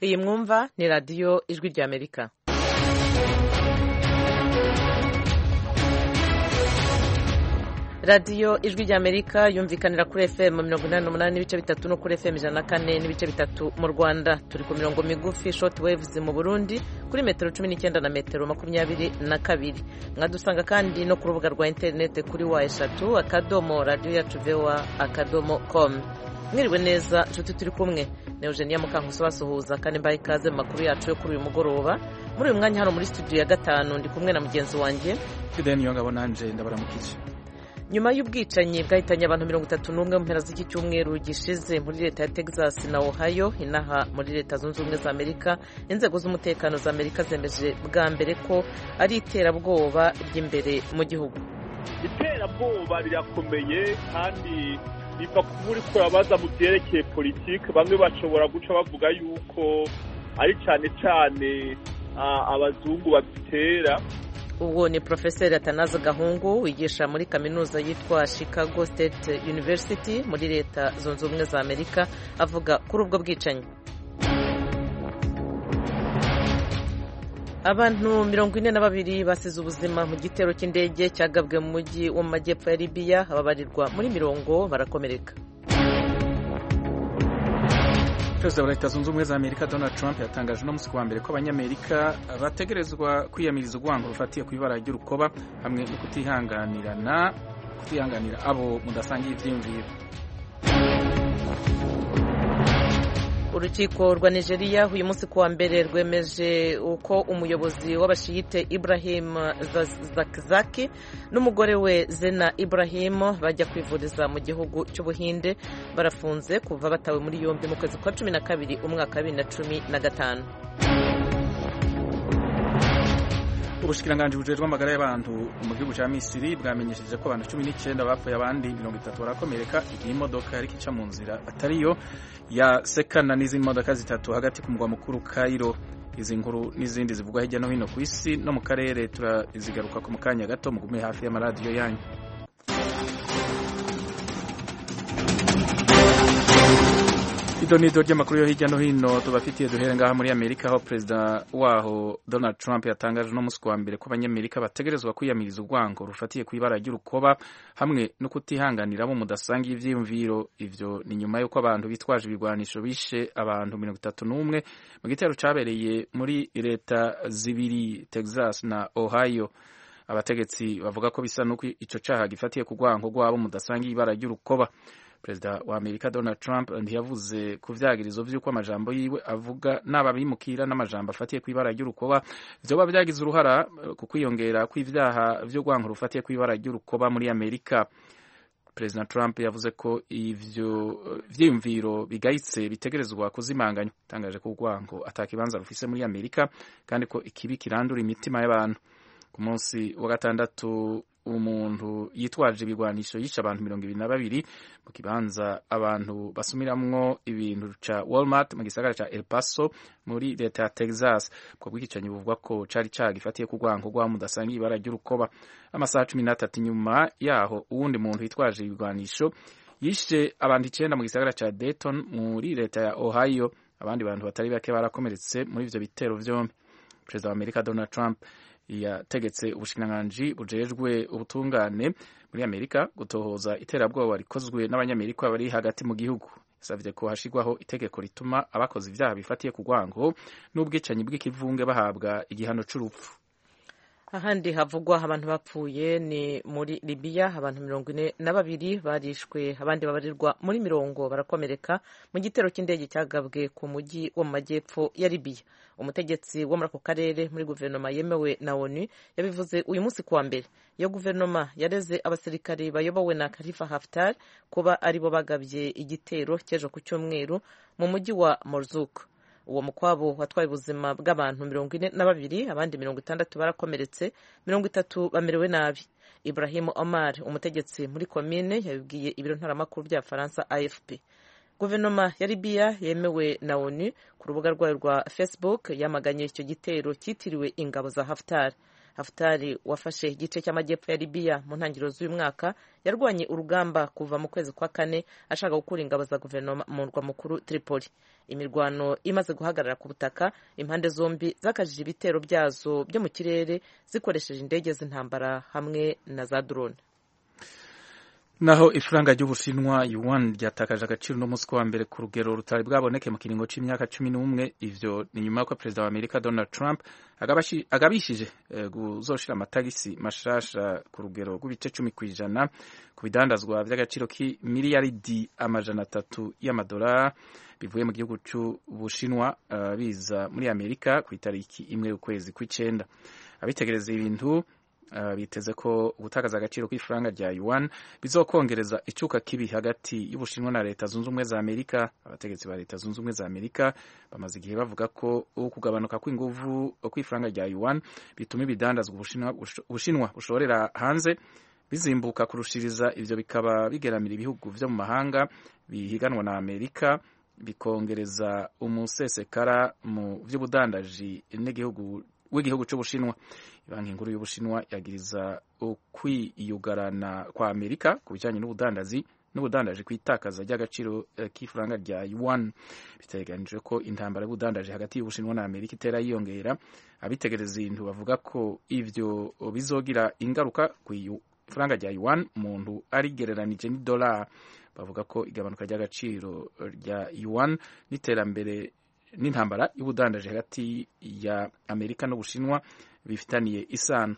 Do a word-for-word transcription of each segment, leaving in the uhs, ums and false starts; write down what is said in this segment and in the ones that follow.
iyi mwumva ni radiyo ijwi ry'Amerika. radiyo ijwi ry'Amerika yumvikanira kuri F M mirongo inani n'umunani n'ibice bitatu no kuri F M ijana na kane n'ibice bitatu mu Rwanda. Turi ku mirongo migufi short waves mu Burundi kuri metero cumi n'icyenda na metero makumyabiri na kabiri. Mwadusanga kandi no ku rubuga rwa interinete kuri wa eshatu akadomo radio yacu voa akadomo com. Mwiriwe neza nshuti turi kumwe na Eugenia Mukankusi basuhuza kandi mbaye ikaze mu makuru yacu yo kuri uyu mugoroba. Muri uyu mwanya hano muri studio ya gatanu ndi kumwe na mugenzi wanjye Fideni Yongabo nanje ndabaramukije. Nyuma y'ubwicanyi bwahitanye abantu mirongo itatu n'umwe mu mpera z'iki cyumweru gishize muri leta ya Texas na Ohio inaha muri leta zunze ubumwe za Amerika, inzego z'umutekano za Amerika zemeje bwa mbere ko ari iterabwoba ry'imbere mu gihugu. Iterabwoba rirakomeye kandi biva kuburi kurabaza mu byerekeye politike. Bamwe bashobora guca bavuga yuko ari cyane cyane abazungu babitera. Uwo ni Professor Atanaze Gahungu wigisha muri kaminuza yitwa Chicago State University muri leta zunze ubumwe za Amerika, avuga kuri ubwo bwicanyi. Abantu mirongo ine na babiri basize ubuzima mu gitero cy'indege cyagabwe mu mujyi wo mu majyepfo ya Libya, ababarirwa muri mirongo barakomereka. Perezida wa Leta Zunze Ubumwe za Amerika Donald Trump yatangaje no musi wa mbere ko abanyamerika bategerezwa kwiyamiriza urwango rufatiye ku ibara ry'urukoba hamwe no kutihanganirana kutihanganira abo mudasangiye ivyiyumviro. Urukiko rwa Nigeria uyu munsi kuwa mbere rwemeje uko umuyobozi w'abashiyite Ibrahim Zakzaki n'umugore we Zena Ibrahim bajya kwivuriza mu gihugu cy'Ubuhinde, barafunze kuva batawe muri yombi mu kwezi kwa cumi na kabiri umwaka wa bibiri na cumi na gatanu. Ubushikiranganji bujejwe amagara y'abantu mu gihugu cya Misiri bwamenyesheje ko abantu cumi n'icyenda bapfuye abandi mirongo itatu barakomereka igihe imodoka yari ica mu nzira atariyo ya sekana n'izindi modoka zitatu hagati ku mugwa mukuru Cairo. Izi nkuru n'izindi zivugwa hirya no hino ku isi no mu karere turazigaruka ku mukanya gato, mugume hafi y'amaradiyo yanyu. Idonido ry'amakuru yo hirya no hino tubafitiye duhere ngaha muri Amerika, aho perezida waho Donald Trump yatangaje no musi wa mbere ko abanyamerika bategerezwa kwiyamiriza urwango rufatiye ku ibara ry'urukoba hamwe no kutihanganira abo mudasangiye ivyiyumviro. Ivyo ni nyuma yuko abantu bitwaje ibigwanisho bishe abantu mirongo itatu n'umwe mu gitero cabereye muri leta zibiri Texas na Ohio. Abategetsi bavuga ko bisa nuko ico caha gifatiye ku rwango rw'abo mudasangiye ibara ry'urukoba. Perezida wa Amerika Donald Trump ntiyavuze ku vyagirizo vy'uko amajambo yiwe avuga n'ababimukira n'amajambo afatiye ku ibara ry'urukoba vyoba vyagize uruhara ku kwiyongera kw'ivyaha vy'urwango rufatiye ku ibara ry'urukoba muri Amerika. Perezida Trump yavuze ko ivyo vyiyumviro bigayitse bitegerezwa kuzimanganywa, tangaje ko urwango atakibanza rufise muri Amerika kandi ko ikibi kirandura imitima y'abantu. Ku munsi wa gatandatu umuntu yitwaje ibigwanisho yishe abantu mirongo ibiri na babiri mu kibanza abantu basumiramwo ibintu ca Walmart mu gisagara ca El Paso muri leta ya Texas. Ubwo bwicanyi buvugwa ko cari cagifatiye ku rwango rwa mudasangiye ibara ry'urukoba. Amasaha cumi n'atatu nyuma yaho uwundi muntu yitwaje ibigwanisho yishe abantu icenda mu gisagara ca Dayton muri leta ya Ohio. Abandi bantu batari bake barakomeretse muri ivyo bitero vyombi. Perezida wa Amerika Donald Trump yategetse ubushikiranganji bujejwe ubutungane muri Amerika gutohoza iterabwoba rikozwe n'abanyamerika bari hagati mu gihugu. Yasavye ko hashigwaho itegeko rituma abakoze ivyaha bifatiye ku rwango n'ubwicanyi bw'ikivunge bahabwa igihano c'urupfu. Ahandi havugwa abantu bapfuye ni muri Libya, abantu mirongo ine na babiri barishwe, abandi babarirwa muri mirongo barakomereka mu gitero cy'indege cyagabwe ku mujyi wo mu majyepfo ya Libya. Umutegetsi wo muri ako karere muri guverinoma yemewe na ONU yabivuze uyu munsi kuwa mbere. Iyo guverinoma yareze abasirikari bayobowe na Khalifa Haftar kuba aribo bagabye igitero cyejo ku cyumweru mu mujyi wa Morzuk. Uwo mukwabo watwaye ubuzima bw'abantu mirongo ine na babiri, abandi mirongo itandatu barakomeretse, mirongo itatu bamerewe nabi. Ibrahim Omar, umutegetsi muri komine, yabibwiye ibiro ntaramakuru bya Faransa A F P. Guverinoma ya Libya yemewe na ONU ku rubuga rwayo rwa Facebook yamaganye icyo gitero cyitiriwe ingabo za Haftar. Haftar wafashe igice cy'amajyepfo ya Libya mu ntangiriro z'uyu mwaka yarwanye urugamba kuva mu kwezi kwa kane ashaka gukura ingabo za guverinoma mu murwa mukuru Tripoli. Imirwano imaze guhagarara ku butaka, impande zombi zakajije ibitero byazo byo mu kirere zikoresheje indege z'intambara hamwe na za drone. Naho ifaranga ry'Ubushinwa yuan ryatakaje agaciro no munsi wa mbere ku rugero rutari bwaboneke mu kiringo c'imyaka cumi n'umwe. Ivyo ni nyuma y'uko perezida wa Amerika Donald Trump agabishije guzoshira amatagisi mashasha ku rugero rw'ibice cumi kw'ijana ku bidandazwa vy'agaciro k'imiliyaridi amajana atatu y'amadolari bivuye mu gihugu c'Ubushinwa uh, biza muri Amerika ku itariki imwe y'ukwezi kw'icenda. Abitegereza ibintu Uh, biteze ko gutakaza agaciro k'ifaranga rya yuan bizokongereza icuka kibi hagati y'Ubushinwa na Leta Zunze Ubumwe za Amerika. Abategetsi ba Leta Zunze Ubumwe za Amerika bamaze igihe bavuga ko ukugabanuka kw'inguvu kw'ifaranga rya yuan bituma ibidandazwa Ubushinwa Ubushinwa bushorera hanze bizimbuka kurushiriza. Ivyo bikaba bigeramira ibihugu vyo mu mahanga bihiganwa na Amerika, bikongereza umusesekara mu vy'ubudandaji n'igihugu w'igihugu c'Ubushinwa. Banki nkuru y'Ubushinwa yagiriza ukwiyugarana kwa Amerika ku bijanye n'ubudandazi n'ubudandaji kwitakaza ry'agaciro k'ifaranga rya yuan. Biteganijwe ko intambara y'ubudandaji hagati y'Ubushinwa na Amerika itera yiyongera. Abitegereza ibintu bavuga ko ivyo bizogira ingaruka ku ifaranga rya yuan umuntu arigereranije n'idolari. Bavuga ko igabanuka ry'agaciro rya yuan n'iterambere n'intambara y'ubudandaji hagati ya Amerika n'Ubushinwa bifitaniye isano.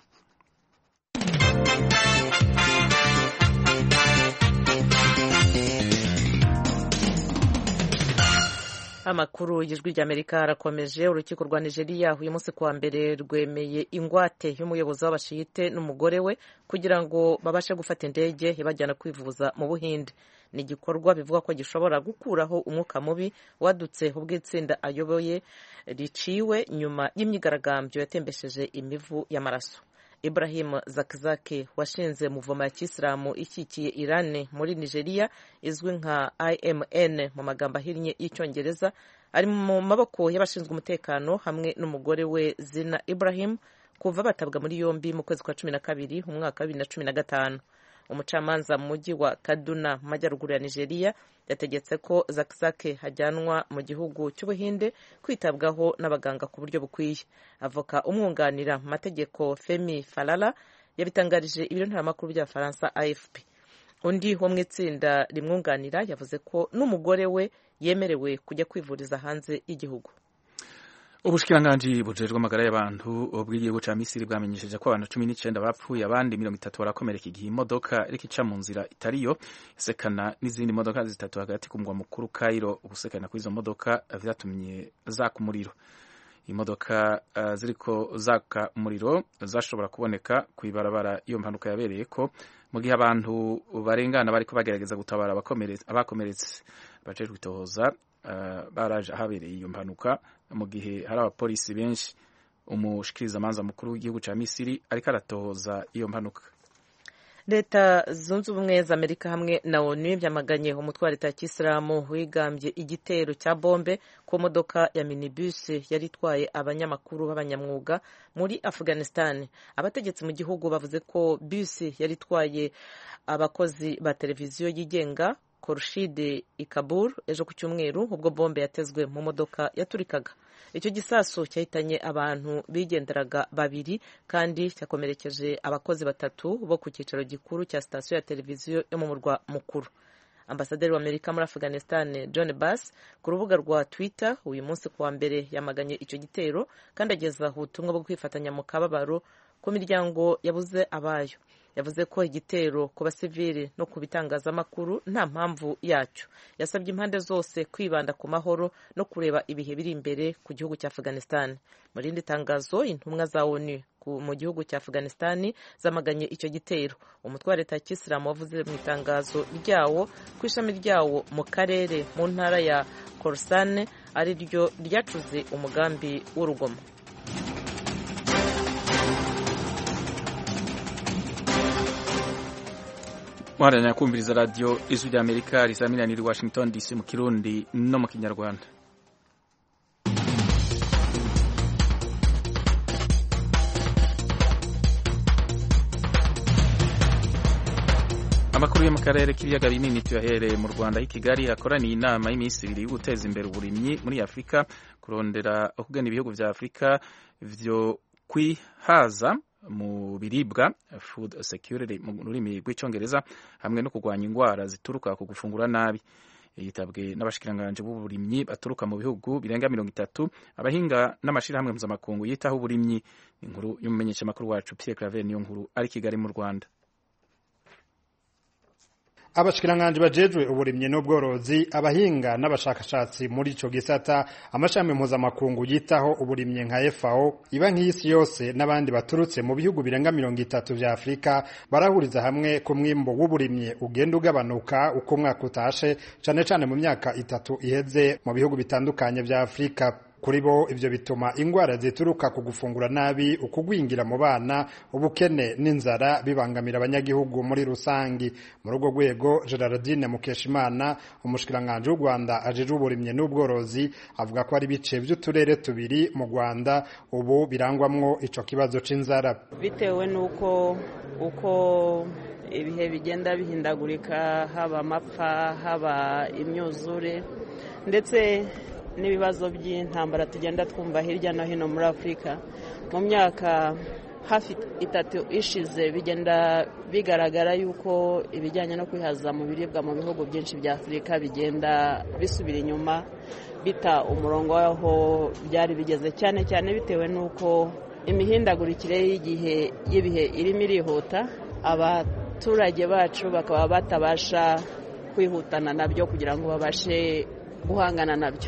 Amakuru y'ijwi ry'Amerika arakomeje. Urukiko rwa Nigeria uyu munsi kuwa mbere rwemeye ingwate y'umuyobozi w'abashiyite n'umugore we kugira ngo babashe gufata indege ibajyana kwivuza mu Buhinde. Ni igikorwa bivuga ko gishobora gukuraho umwuka mubi wadutse ubwo itsinda ayoboye riciwe nyuma y'imyigaragambyo yatembesheje imivu y'amaraso. Ibrahim Zakzaki washinze muvoma ya Kisilamu ishyigikiye Iran muri Nigeria izwi nka I M N mu magambo ahinnye y'Icyongereza ari mu maboko y'abashinzwe umutekano hamwe n'umugore we Zina Ibrahim kuva batabwa muri yombi mu kwezi kwa cumi na kabiri mu mwaka wa bibiri na cumi na gatanu. Umucamanza mu mujyi wa Kaduna mu majyaruguru ya Nigeria yategetse ko Zakzaki hajyanwa mu gihugu cy'Ubuhinde kwitabwaho n'abaganga ku buryo bukwiye. Avoka umwunganira mu mategeko Femi Falala yabitangarije ibiro ntaramakuru bya Faransa A F P. Undi wo mu itsinda rimwunganira yavuze ko n'umugore we yemerewe kujya kwivuriza hanze y'igihugu. Ubushikiranganji bujejwe amagara y'abantu bw'igihugu ca Misiri bwamenyesheje ko abantu cumi n'icenda bapfuye, abandi mirongo itatu barakomereka igihe imodoka iriko ica mu nzira itariyo isekana n'izindi modoka zitatu hagati ku mugwa mukuru Cairo. Ugusekana kw'izo modoka vyatumye zaka umuriro. Imodoka uh, ziriko zaka umuriro zashobora kuboneka kw'ibarabara iyo mpanuka yabereyeko mu gihe abantu barengana bariko bagerageza gutabara abakomeretse. Abajejwe itohoza uh, baraje ahabereye iyo mpanuka mu gihe hari abapolisi benshi. Umushikirizamanza mukuru w'igihugu ca Misiri ariko aratohoza iyo mpanuka. Leta Zunze Ubumwe za Amerika hamwe na ONU byamaganye umutwe wa Leta ya Kisilamu wigambye igitero cya bombe ku modoka ya minibus yari itwaye abanyamakuru b'abanyamwuga muri Afghanistan. Abategetsi mu gihugu bavuze ko bus yari itwaye abakozi ba televiziyo yigenga Khurshid i Kabul ejo ku cyumweru ubwo bombe yatezwe mu modoka yaturikaga. Icyo gisasu cyahitanye abantu bigenderaga babiri kandi cyakomerekeje abakozi batatu bo ku cyicaro gikuru cya sitasiyo ya televiziyo yo mu murwa mukuru. Ambasaderi wa Amerika muri Afghanistan John Bass ku rubuga rwa Twitter uyu munsi kuwa mbere yamaganye icyo gitero kandi ageza ubutumwa bwo kwifatanya mu kababaro ku miryango yabuze abayo. Yavuze ko igitero ku basivili no ku bitangazamakuru nta mpamvu yacyo. Yasabye impande zose kwibanda ku mahoro no kureba ibihe biri imbere ku gihugu cya Afghanistan. Mu rindi tangazo, intumwa za ONU mu gihugu cya Afghanistan zamaganye icyo gitero. Umutwe wa Leta ya Kisilamu wavuze mu itangazo ryawo ku ishami ryawo mu karere mu ntara ya Khorasan ari ryo ryacuze umugambi w'urugomo. Mwaranya kumviriza radio Ijwi ry'Amerika risamira ni Washington D C mu Kirundi no mu Kinyarwanda. amakuru yo mu karere k'ibiyaga binini tuyahereye mu Rwanda i Kigali hakoraniye inama y'iminsi ibiri yo guteza imbere uburimyi muri Afurika kurondera kugana ibihugu vya Afurika vyo kwihaza mu biribwa food security mu rurimi rw'icongereza hamwe no kurwanya ingwara zituruka ku gufungura nabi. Yitabwe n'abashikiranganje b'uburimyi baturuka mu bihugu birenga mirongo itatu abahinga n'amashirahamwe mpuzamakungu yitaho uburimyi. Inkuru y'umumenyesha makuru wacu Pierre Claver niyo nkuru ari Kigali mu Rwanda. Abashikiranganje bajejwe uburimyi n'ubworozi abahinga n'abashakashatsi muri ico gisata amashami mpuzamakungu yitaho uburimyi nka F A O iba nk'isi yose n'abandi baturutse mu bihugu birenga mirongo itatu vya Afrika barahuriza hamwe ku mwimbo w'uburimyi ugenda ugabanuka uko mwaka utashe cane cane mu myaka itatu iheze mu bihugu bitandukanye vya Afrika. Kuri bo ivyo bituma ingwara zituruka ku gufungura nabi ukugwingira mu bana ubukene n'inzara bibangamira abanyagihugu muri rusangi. Mu rugo rwego Gerardine Mukeshimana umushikiranganje w'u Rwanda ajeje uburimye n'ubworozi avuga ko ari bice vy'uturere tubiri mu Rwanda ubu birangwamwo ico kibazo c'inzara bitewe nuko uko ibihe bigenda bihindagurika haba amapfa haba imyuzure ndetse n'ibibazo by'intambara tugenda twumva hirya no hino muri Afurika. Mu myaka hafi itatu ishize bigenda bigaragara yuko ibijyanye no kwihaza mu biribwa mu bihugu byinshi bya Afurika bigenda bisubira inyuma bita umurongo waho byari bigeze, cyane cyane bitewe nuko imihindagurikire y'igihe y'ibihe irimo irihuta, abaturage bacu bakaba batabasha kwihutana nabyo kugira ngo babashe guhangana nabyo.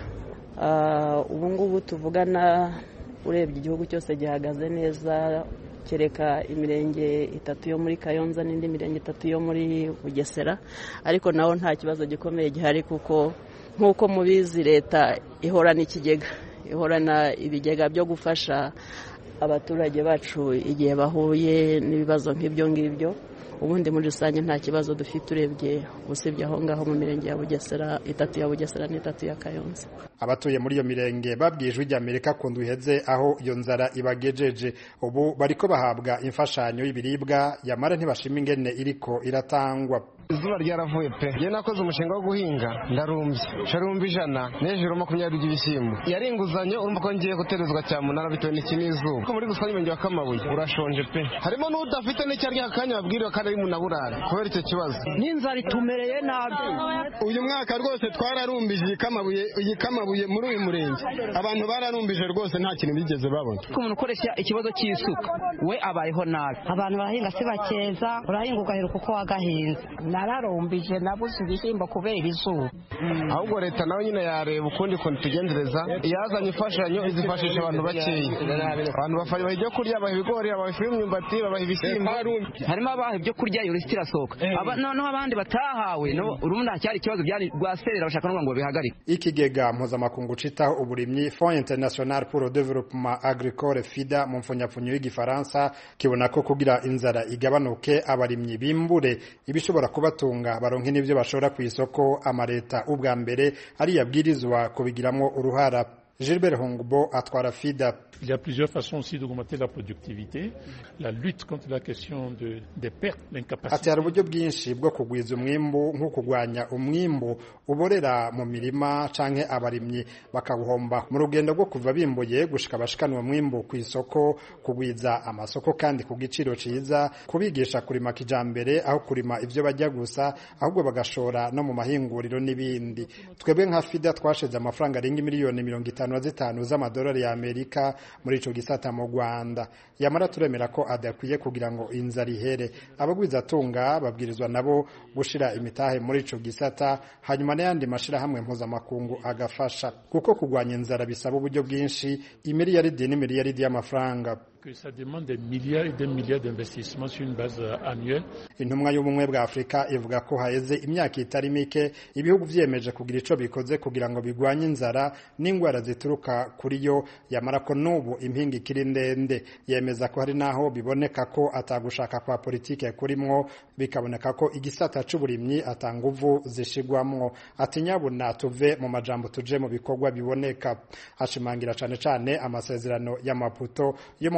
Ubu ngubu tuvugana urebye igihugu cyose gihagaze neza kereka imirenge itatu yo muri Kayonza n'indi mirenge itatu yo muri Bugesera, ariko naho nta kibazo gikomeye gihari kuko nk'uko mubizi leta ihorana ikigega ihorana ibigega byo gufasha abaturage bacu igihe bahuye n'ibibazo nk'ibyo ngibyo. Ubundi muri rusange nta kibazo dufite urebye usibye aho ngaho mu mirenge ya Bugesera itatu ya Bugesera n'itatu ya Kayonza. Abatuye muri iyo mirenge babwijwe ijya Amerika kundu iheze aho iyo nzara ibagejeje ubu bariko bahabwa imfashanyo y'ibiribwa yamara ntibashima ingene iriko iratangwa. Izuba ryaravuye pe. Je nakoze umushinga wo guhinga ndarumbye. Sharumbi ijana n'ejuru makumyabiri y'ibishyimbo. Yari inguzanyo urumva ko ngiye guterezwa cyamunara bitewe n'ikinizuba. Ko muri gusanya ibenge bakamabuye urashonje pe. Harimo n'udafite n'icyarya akanya babwiriwe kandi ari munaburara kubera icyo kibazo. N'inzara itumereye nabi. Uyu mwaka rwose twararumbije ikamabuye ikamabuye muri uyu murenge. Abantu bararumbije rwose nta kintu bigeze babona. Ko umuntu ukoresha ikibazo cy'isuka we abayeho nabi. Abantu bahinga si bakeza urahinga ugaheruka uko wagahinze. Nararumbije nabuze ibishyimbo kubera izuba. Ahubwo leta nawe nyine yareba ukundi kuntu tugendereza yazanye imfashanyo izifashisha abantu bakeya. Abantu bafaye ibyo kurya baha ibigori abaha imyumbati babaha ibishyimbo. Harimo abaha ibyo kurya iyo lisiti irasohoka. Noneho abandi batahawe urumva cyari ikibazo byari rwaserera bashaka no ngo bihagarike. Ikigega mpuzamakungu citaho uburimyi Fonds International pour le Développement Agricole FIDA mu mfunyapfunyo y'Igifaransa kibona ko kugira inzara igabanuke abarimyi bimbure ibishobora kubatunga baronke n'ibyo bashora ku isoko amareta ubwa mbere ari yabwirizwa kubigiramwo uruhara. Gilbert Hongbo atwara FIDA. Il y a plusieurs façons aussi d'augmenter la productivité, la lutte contre la question de des pertes, l'incapacité. Ati hari uburyo bwinshi bwo kugwiza umwimbu nko kugwanya umwimbu uborera mu mirima canke abarimyi bakaguhomba mu rugendo rwo kuva bimbuye gushika bashikanwa umwimbu ku isoko, kugwiza amasoko kandi ku giciro ciza, kubigisha kurima kijambere aho kurima ivyo bajya gusa ahubwo bagashora no mu mahinguriro n'ibindi. Twebwe nka FIDA twashize amafaranga arenga miliyoni mirongo itanu na zitanu z'amadolari ya Amerika muri ico gisata mu Rwanda. Yamara turemera ko adakwiye kugira ngo inzara ihere. Abagwiza tunga babwirizwa nabo gushira imitahe muri ico gisata hanyuma n'ayandi mashira hamwe mpuzamakungu agafasha kuko kugwanya inzara bisaba uburyo bwinshi imiliyaridi n'imiliyaridi y'amafaranga. Que ça demande des milliards et des milliards d'investissements sur une base annuelle. Intumwa y'ubumwe bwa Afrika ivuga ko haheze imyaka itari mike ibihugu vyemeje kugira ico bikoze kugira ngo bigwanye inzara n'ingwara zituruka kuri yo, yamara ko n'ubu impinga ikiri ndende. Yemeza ko hari naho biboneka ko atagushaka kwa politike kurimwo, bikaboneka ko igisata c'uburimyi atanguvu zishigwamwo. Ati nyabuna tuve mu majambo tuje mu bikorwa biboneka. Ashimangira cane cane amasezerano ya Maputo yo mu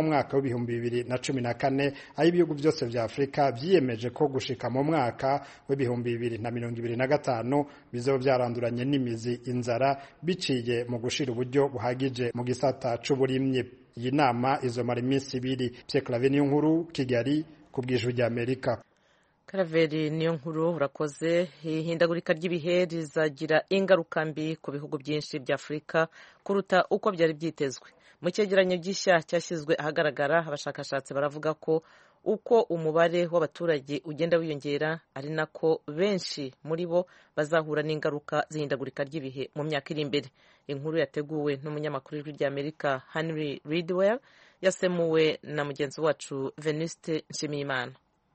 mwaka w'ibihumbi bibiri na cumi na kane aho ibihugu byose vya Afrika vyiyemeje ko gushika mu mwaka w'ibihumbi bibiri na mirongo ibiri na gatanu bizoba vyaranduranye n'imizi inzara biciye mu gushira uburyo buhagije mu gisata c'uburimyi. Iyi nama izomara iminsi ibiri. Pierre Claver niyo nkuru, Kigali, ku bw'ijwi rya Amerika. Karaveri niyo nkuru urakoze. Ihindagurika ry'ibihe rizagira ingaruka mbi ku bihugu byinshi bya Afurika kuruta uko byari byitezwe. Mu cyegeranyo gishya cyashyizwe ahagaragara, abashakashatsi baravuga ko uko umubare w'abaturage ugenda wiyongera ari nako benshi muri bo bazahura n'ingaruka z'ihindagurika ry'ibihe mu myaka iri imbere. Inkuru yateguwe n'umunyamakuru w'ijwi rya Amerika Henry Ridwell, yasemuwe na mugenzi wacu Venuste Nshimiyimana.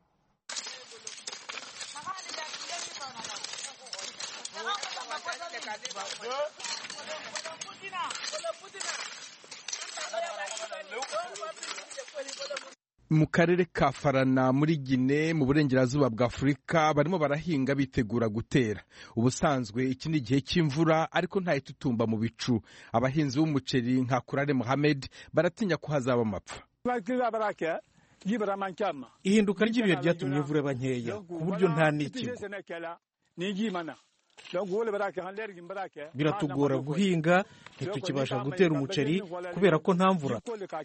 Mu karere ka Farana muri Guinea mu burengerazuba bwa Afurika barimo barahinga bitegura gutera. Ubusanzwe iki ni igihe cy'imvura ariko nta itutumba mu bicu. Abahinzi b'umuceri nka Kurare Mohamed baratinya ko hazaba amapfa. Ihinduka ry'ibihe ryatumye imvura iba nkeya ku buryo nta n'ikigo. Biratugora guhinga, ntitukibasha gutera umuceri kubera ko nta mvura.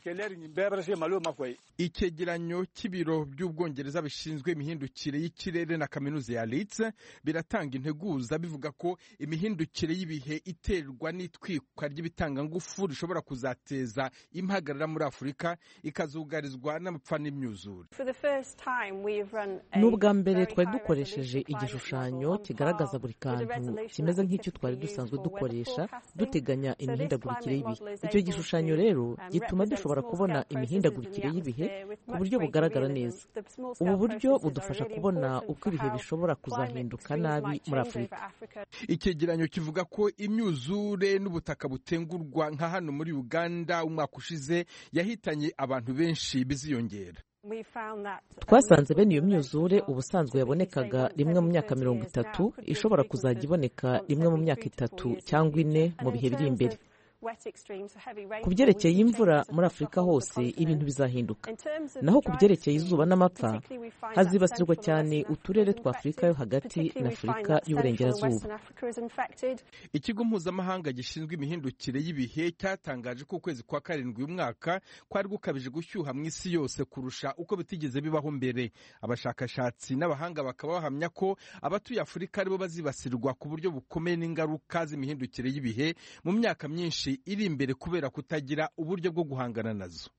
Icyegeranyo cy'ibiro by'Ubwongereza bishinzwe imihindukire y'ikirere na kaminuza ya Leeds biratanga integuza bivuga ko imihindukire y'ibihe iterwa n'itwikwa ry'ibitangangufu rishobora kuzateza impagarara muri Afurika, ikazugarizwa n'amapfa n'imyuzure. N'ubwa mbere twari dukoresheje igishushanyo kigaragaza buri kantu kimeze nk'icyo twari dusanzwe dukoresha duteganya imihindagurikire y'ibihe. Icyo gishushanyo rero gituma dushobora kubona imihindagurikire y'ibihe ku buryo bugaragara neza. Ubu buryo budufasha kubona uko ibihe bishobora kuzahinduka nabi muri Afurika. Icyegeranyo kivuga ko imyuzure n'ubutaka butengurwa nka hano muri Uganda umwaka ushize yahitanye abantu benshi biziyongera. Twasanze bene iyo myuzure ubusanzwe yabonekaga rimwe mu myaka mirongo itatu ishobora kuzajya iboneka rimwe mu myaka itatu cyangwa ine mu bihe biri imbere. Ku byerekeye imvura muri Afurika hose ibintu bizahinduka. Naho ku byerekeye izuba n'amapfa hazibasirwa cyane uturere twa Afurika yo hagati na Afurika y'uburengerazuba. Ikigo mpuzamahanga gishinzwe imihindukire y'ibihe cyatangaje ko ukwezi kwa karindwi uyu mwaka kwari gukabije gushyuha mu isi yose kurusha uko bitigeze bibaho mbere. Abashakashatsi n'abahanga bakaba bahamya ko abatuye Afurika aribo bazibasirwa ku buryo bukomeye n'ingaruka z'imihindukire y'ibihe mu myaka myinshi iri imbere kubera kutagira uburyo bwo guhangana nazo.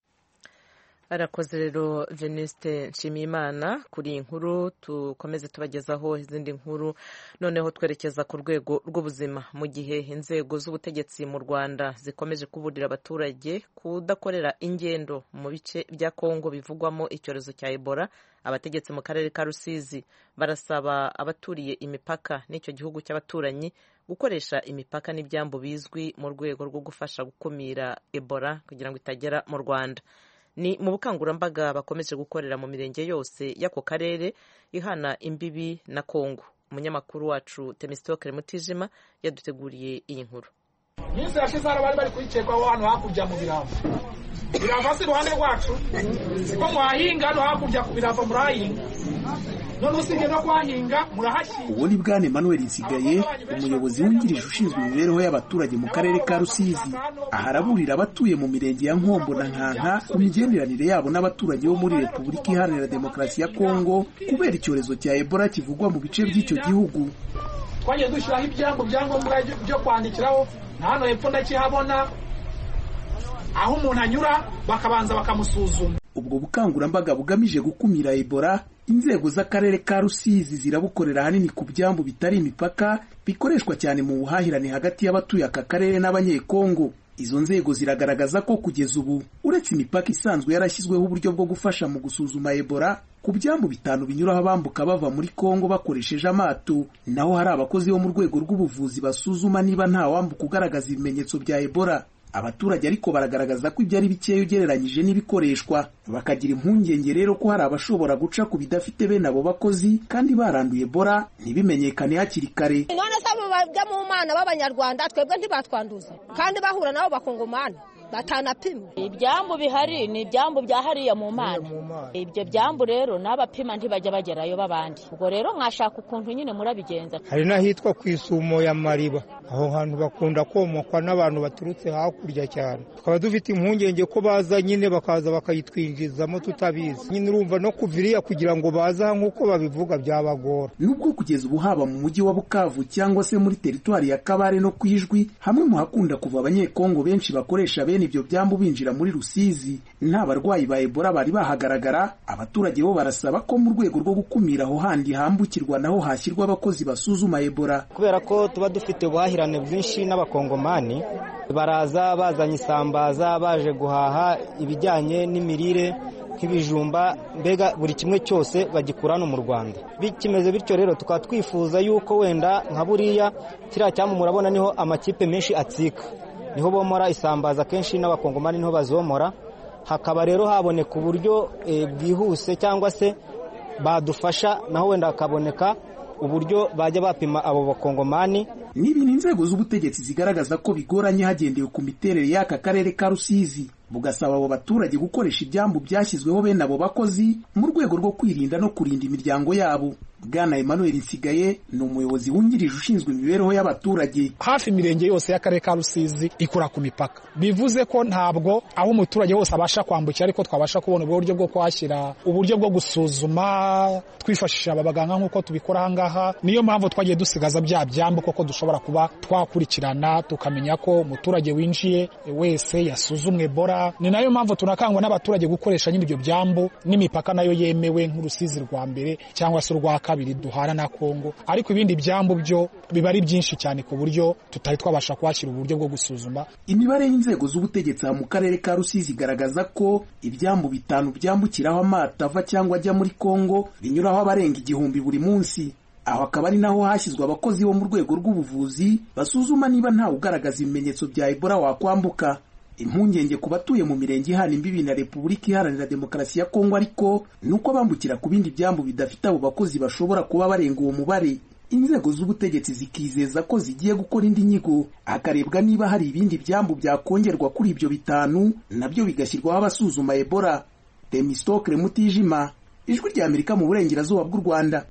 Arakoze rero Venuste Nshimiyimana kuri iyi nkuru. Tukomeze tubagezaho izindi nkuru, noneho twerekeza ku rwego rw'ubuzima. Mu gihe inzego z'ubutegetsi mu Rwanda zikomeje kuburira abaturage kudakorera ingendo mu bice bya Kongo bivugwamo icyorezo cya Ebola, abategetsi mu karere ka Rusizi barasaba abaturiye imipaka n'icyo gihugu cy'abaturanyi gukoresha imipaka n'ibyambu bizwi mu rwego rwo gufasha gukumira Ebola kugira ngo itagera mu Rwanda. Ni mu bukangurambaga bakomeje gukorera mu mirenge yose y'ako karere ihana imbibi na Kongo. Umunyamakuru wacu Temistokere Mutijima yaduteguriye iyi nkuru. Minsi yashize bari bari kwicekwa hano hakurya mu birava. Birava si ruhande rwacu. Siko mwahinga no hakurya ku birava murahinga. None usige no kwahinga murahashyi. Uwo ni Bwana Emmanuel Nsigaye, umuyobozi wungirije ushinzwe imibereho y'abaturage mu karere ka Rusizi. Aharaburira abatuye mu mirenge ya Nkombo na Nkanka ku migenderanire yabo n'abaturage bo muri Repubulika Iharanira Demokarasi ya Kongo kubera icyorezo cya Ebola kivugwa mu bice by'icyo gihugu. Twagiye dushyiraho ibyango byangombwa byo kwandikiraho, na hano hepfo ndakihabona aho umuntu anyura bakabanza bakamusuzuma. Ubwo bukangurambaga bugamije gukumira Ebola, inzego z'akarere ka Rusizi zirabukorera hanini ku byambu bitari imipaka bikoreshwa cyane mu buhahirane hagati y'abatuye aka karere n'abanyekongo. Izo nzego ziragaragaza ko kugeza ubu uretse imipaka isanzwe yarashyizweho uburyo bwo gufasha mu gusuzuma Ebola ku byambu bitanu binyuraho abambuka bava muri Kongo bakoresheje amato. Naho hari abakozi bo mu rwego rw'ubuvuzi basuzuma niba nta wambuka ugaragaza ibimenyetso bya Ebola. Abaturage ariko baragaragaza ko ibyo ari bikeya ugereranyije n'ibikoreshwa, bakagira impungenge rero ko hari abashobora guca ku bidafite bene abo bakozi kandi baranduye Ebola ntibimenyekane hakiri kare. None se abo bajya mu mana b'Abanyarwanda twebwe ntibatwanduza kandi bahura nabo bakongomana batanapimwe. Ibyambu bihari ni ibyambu byahariye mu mana, ibyo byambu rero n'abapima ntibajya bagerayo babandi. Ubwo rero mwashaka ukuntu nyine murabigenza. Hari n'ahitwa ku isumo ya Mariba, aho hantu bakunda komokwa n'abantu baturutse hakurya cyane. Tukaba dufite impungenge ko baza nyine bakaza bakayitwinjizamo tutabizi. Nyine urumva no kuviriya kugira ngo baza nk'uko babivuga byabagora. Nubwo kugeza ubu haba mu mujyi wa Bukavu cyangwa se muri teritwari ya Kabare no Kwijwi, hamwe mu hakunda kuva abanyekongo benshi bakoresha bene ibyo byambu binjira muri Rusizi, nta barwayi ba Ebola bari bahagaragara. Abaturage bo barasaba ko mu rwego rwo gukumira aho handi hambukirwa naho hashyirwa abakozi basuzuma Ebola. Kubera ko tuba dufite ubuhahirane bwinshi n'abakongomani, baraza bazanye isambaza baje guhaha ibijyanye n'imirire nk'ibijumba, mbega buri kimwe cyose bagikura no mu Rwanda. Bikimeze bityo rero tukaba twifuza yuko wenda nka buriya kiriya cyambu murabona niho amakipe menshi atsika, niho bomora isambaza kenshi n'abakongomani niho bazomora. Hakaba rero haboneka uburyo e, bwihuse cyangwa se badufasha naho wenda hakaboneka uburyo bajya bapima abo bakongomani. Ni ibintu inzego z'ubutegetsi zigaragaza ko bigoranye hagendewe ku miterere y'aka karere ka Rusizi, bugasaba abo baturage gukoresha ibyambu byashyizweho bene abo bakozi mu rwego rwo kwirinda no kurinda imiryango yabo. Bwana Emmanuel Nsigaye ni umuyobozi wungirije ushinzwe imibereho y'abaturage. Hafi imirenge yose y'akarere ka Rusizi ikora ku mipaka, bivuze ko ntabwo aho umuturage wose abasha kwambukira, ariko twabasha kubona uburyo bwo kwashyira uburyo bwo gusuzuma twifashisha abaganga nk'uko tubikora ahangaha. Niyo mpamvu twagiye dusigaza bya byambu koko dushobora kuba twakurikirana tukamenya ko umuturage winjiye wese yasuzumwe Ebola. Ni nayo mpamvu tunakangwa n'abaturage gukoresha nyine ibyo byambu n'imipaka nayo yemewe nk'Urusizi rwa mbere cyangwa se urwa kabiri duhana na Kongo, ariko ibindi byambu byo biba ari byinshi cyane ku buryo tutari twabasha kwakira uburyo bwo gusuzuma. Imibare y'inzego z'ubutegetsi mu karere ka Rusizi igaragaza ko ibyambu bitanu byambukiraho amato ava cyangwa ajya muri Kongo binyuraho abarenga igihumbi buri munsi. Aho akaba ari naho hashyizwe abakozi bo mu rwego rw'ubuvuzi basuzuma niba nta ugaragaza ibimenyetso bya Ebola wakwambuka. Impungenge ku batuye mu mirenge ihana imbibi na Repubulika Iharanira Demokarasi ya Kongo ariko nuko bambukira ku bindi byambu bidafite abo bakozi bashobora kuba barenga uwo mubare. Inzego z'ubutegetsi zikizeza ko zigiye gukora indi nyigo, hakarebwa niba hari ibindi byambu byakongerwa kuri ibyo bitanu nabyo bigashyirwaho abasuzuma Ebola. Temistokle Mutijima, Ijwi rya Amerika mu burengerazuba bw'u Rwanda.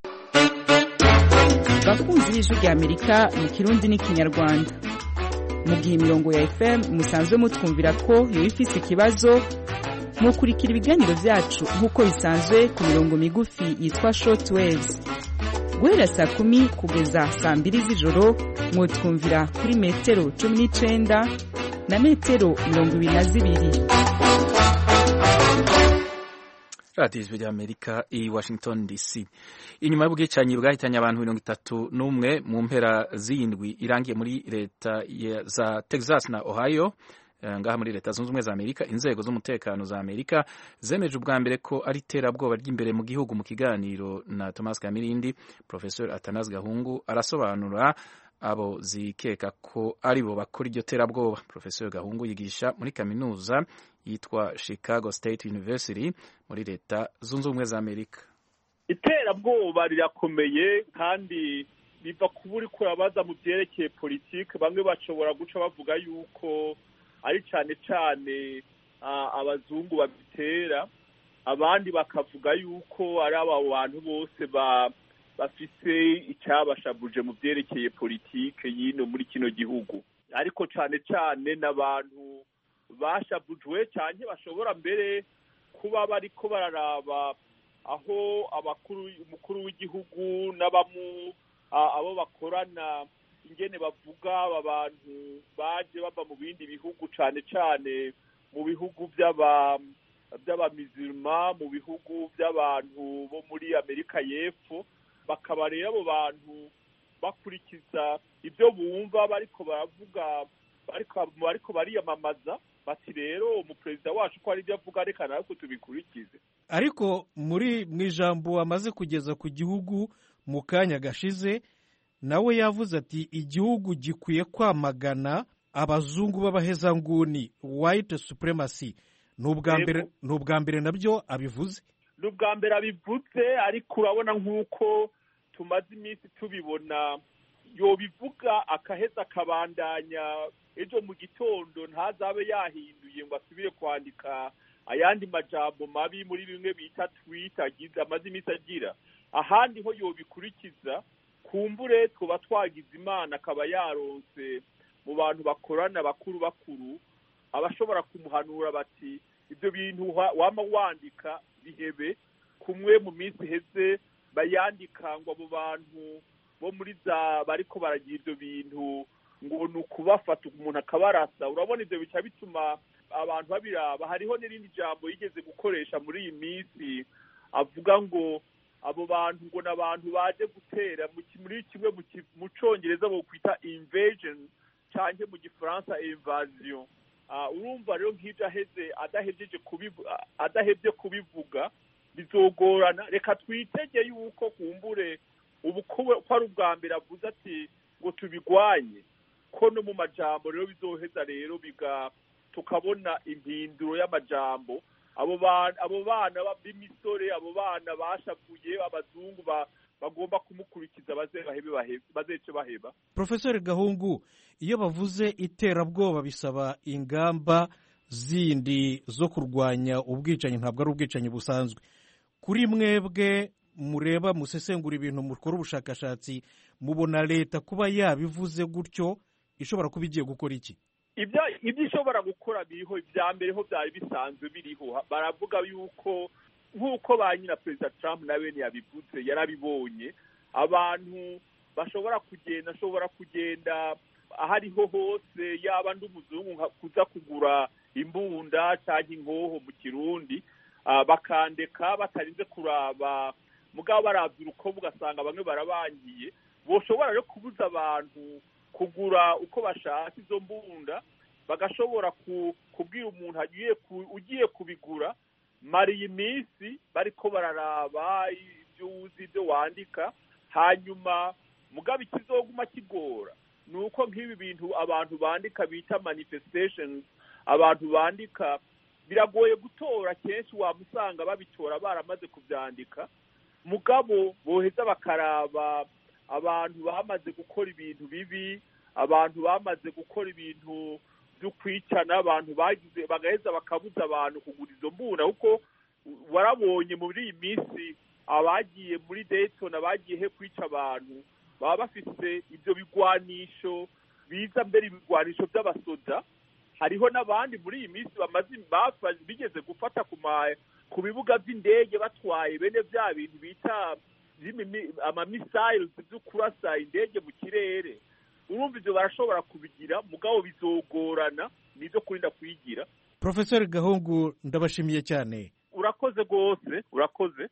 Bakunzi b'Ijwi rya Amerika mu Kirundi n'Ikinyarwanda, mu gihe imirongo ya F M musanzwe mutwumvira ko yo ifise ikibazo, mukurikira ibiganiro byacu nk'uko bisanzwe ku mirongo migufi yitwa short waves. Guhera saa kumi kugeza saa mbiri z'ijoro mwotwumvira kuri metero cumi n'icenda na metero mirongo ibiri na zibiri. Radio Ijwi rya Amerika i Washington D C. Inyuma y'ubwicanyi bwahitanye abantu mirongo itatu n'umwe mu mpera z'indwi irangiye muri leta za Texas na Ohio, ngaha muri leta zunze ubumwe za Amerika, inzego z'umutekano za Amerika zemeje ubwa mbere ko ari terabwoba ry'imbere mu gihugu. Mu kiganiro na Thomas Kamirindi, Professor Athanase Gahungu arasobanura abo zikeka ko ari bo bakora iryo terabwoba. Professor Gahungu yigisha muri kaminuza yitwa Chicago State University muri leta zunze ubumwe za Amerika. Iterabwoba rirakomeye kandi biva kuburi kurabaza mu byerekeye politike. Bamwe bashobora guca bavuga yuko ari cyane cyane abazungu babitera, abandi bakavuga yuko ari aba bantu bose ba bafise icyabashabuje mu byerekeye politike yino muri kino gihugu, ariko cyane cyane n'abantu bashabujwe cyane bashobora mbere kuba bariko bararaba aho abakuru umukuru w'igihugu n'abamu abo bakorana ingene bavuga abantu baje bava mu bindi bihugu, cyane cyane mu bihugu by'aba by'abamizirima, mu bihugu by'abantu bo muri Amerika y'Epfo, bakaba rero abo bantu bakurikiza ibyo bumva bariko baravuga, bariko bariko bariyamamaza bati rero umuperezida wacu ko ari ibyo avuga reka natwe tubikurikize. Ariko muri mu ijambo amaze kugeza ku gihugu mu kanya gashize, nawe yavuze ati igihugu gikwiye kwamagana abazungu b'abahezanguni, white supremacy. N'ubwa mbere n'ubwa mbere nabyo abivuze n'ubwa mbere abivuze ariko urabona nk'uko tumaze iminsi tubibona yobivuga akaheza akabandanya ejo mu gitondo ntazabe yahinduye ngo asubire kwandika ayandi majambo mabi muri bimwe bita tweet agize amaze iminsi agira ahandi ho yobikurikiza kumbure twoba twagize imana akaba yaronse mu bantu bakorana bakuru bakuru abashobora kumuhanura bati ibyo bintu wama wandika bihebe kumwe mu minsi heze bayandika ngo abo bantu bo muri za bariko baragira ibyo bintu ngo nukubafata umuntu akabarasa urabona ibyo bica bituma abantu babiraba hariho n'irindi jambo yigeze gukoresha muri iyi minsi avuga ngo abo bantu ngo n'abantu baje gutera muri kimwe mu Congereza bo kwita invasion canke mu Gifaransa invasion. Urumva rero nk'ibyo aheze adahejeje kubivuga adahebye kubivuga bizogorana reka twitege yuko kumbure ubu ko ari ubwa mbere avuze ati ngo tubigwanye ko no mu majambo rero bizoheza rero biga tukabona impinduro y'amajambo abo bana abo bana b'imisore abo bana bashavuye abazungu bagomba kumukurikiza bazehebe bazece baheba. Professor Gahungu, iyo bavuze iterabwoba bisaba ingamba zindi zo kurwanya ubwicanyi, ntabwo ari ubwicanyi busanzwe. Kuri mwebwe mureba musesengura ibintu mukora ubushakashatsi, mubona leta kuba yabivuze gutyo ishobora kuba igiye gukora iki? Ibyo ibyo ishobora gukora biriho ibya mbere ho byari bisanzwe biriho. Baravuga yuko nk'uko ba nyina Perezida Trump nawe yabivuze yarabibonye abantu bashobora kugenda ashobora kugenda ahariho hose yaba ndumuzungu kuza kugura imbunda cyangwa inkoho mu Kirundi bakandeka batarinze kuraba mugabo baravye uko bugasanga bamwe barabangiye boshobora rero kubuza abantu kugura uko bashaka izo mbunda bagashobora kubwira umuntu agiye ugiye kubigura mari iminsi bariko bararaba ibyo uzi ibyo wandika hanyuma mugabo ikizoguma kigora nuko nk'ibi bintu abantu bandika bita manifestations abantu bandika biragoye gutora kenshi wamusanga babitora baramaze kubyandika mugabo boheza bakaraba abantu bamaze gukora ibintu bibi abantu bamaze gukora ibintu byo kwicana abantu bagize bagaheza bakabuza abantu kugura izo mbunda kuko warabonye muri iyi minsi abagiye muri Dayton abagiye he kwica abantu baba bafise ibyo bigwanisho biza mbere ibigwanisho by'abasoda hariho n'abandi muri iyi minsi bamaze bigeze gufata ku bibuga by'indege batwaye bene bya bintu bita ama missiles byo kurasa indege mu kirere urumva ibyo barashobora kubigira mugabo bizogorana nizo kurinda kwigira. Professor Gahungu ndabashimiye cyane. Urakoze gose urakoze.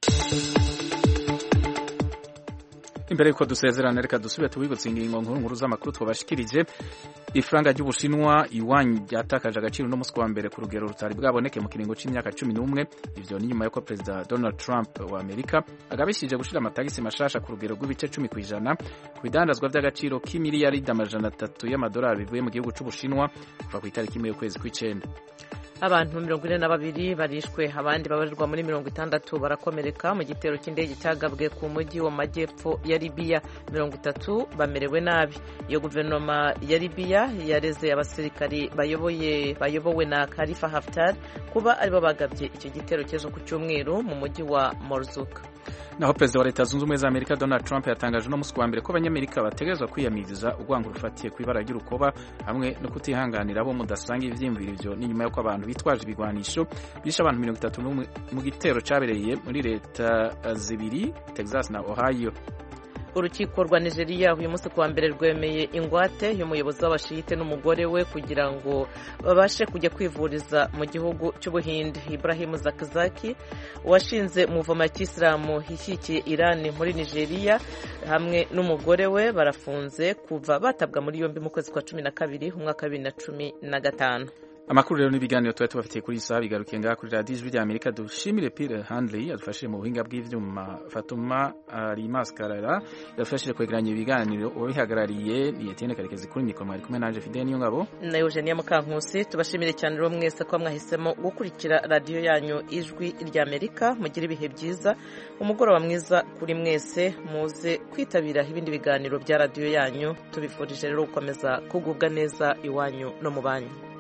Imbere yuko dusezerana reka dusubire tubibutse ingingo nkuru nkuru z'amakuru twabashikirije. Ifaranga ry'Ubushinwa yuan ryatakaje agaciro no musi wa mbere ku rugero rutari bwaboneke mu kiringo c'imyaka cumi n'umwe. Ivyo ni nyuma yuko President Donald Trump wa Amerika agabishije gushira amatagisi mashasha ku rugero rw'ibice cumi kw'ijana ku bidandazwa by'agaciro k'imiliyaridi amajana atatu y'amadolari bivuye mu gihugu c'Ubushinwa kuva ku itariki imwe y'ukwezi kw'icenda. Abantu mirongo ine na babiri barishwe abandi babarirwa muri mirongo itandatu barakomereka mu gitero cy'indege cyagabwe ku mujyi wa majyepfo ya Libya. Mirongo itatu bamerewe nabi. Iyo guverinoma ya Libya yareze abasirikari bayoboye bayobowe na Khalifa Haftar kuba aribo bagabye icyo gitero cyezo ku cyumweru mu mujyi wa Mosul. Naho Perezida wa Leta Zunze Ubumwe za Amerika Donald Trump yatangaje no musi wa mbere ko abanyamerika bategerezwa kwiyamiriza urwango rufatiye ku ibara ry'urukoba hamwe no kutihanganira abo mudasanga ivyiyumviro ivyo ni nyuma yuko abantu bitwaje ibigwanisho bishe abantu mirongo itatu mu gitero cabereye muri leta zibiri Texas na Ohio. Urukiko rwa Nigeria uyu munsi kuwa mbere rwemeye ingwate y'umuyobozi w'abashiyite n'umugore we kugira ngo babashe kujya kwivuriza mu gihugu cy'Ubuhinde. Ibrahim Zakzaki washinze umuvoma cy'Islamu hishyikiye Iran muri Nigeria hamwe n'umugore we barafunze kuva batabwa muri yombi mu kwezi kwa cumi na kabiri umwaka wa bibiri na cumi na gatanu. amakuru rero n'ibiganiro tuba tubafitiye kuri iyi saha bigarukiye ngaha kuri radiyo ijwi rya amerika. dushimire Pierre Handley yadufashije mu buhinga bw'ivyuma, Fatuma Rimas Karara yadufashije kwegeranya ibiganiro, uwabihagarariye ni Etienne Karekezi, kuri mikoro mwari kumwe nanje Fidel Niyongabo na Eugenia Mukankusi. Tubashimire cyane rero mwese ko mwahisemo gukurikira radiyo yanyu ijwi rya amerika. Mugire ibihe byiza, umugoroba mwiza kuri mwese, muze kwitabira ibindi biganiro bya radiyo yanyu. Tubifurije rero gukomeza kugubwa neza iwanyu no mu banyu.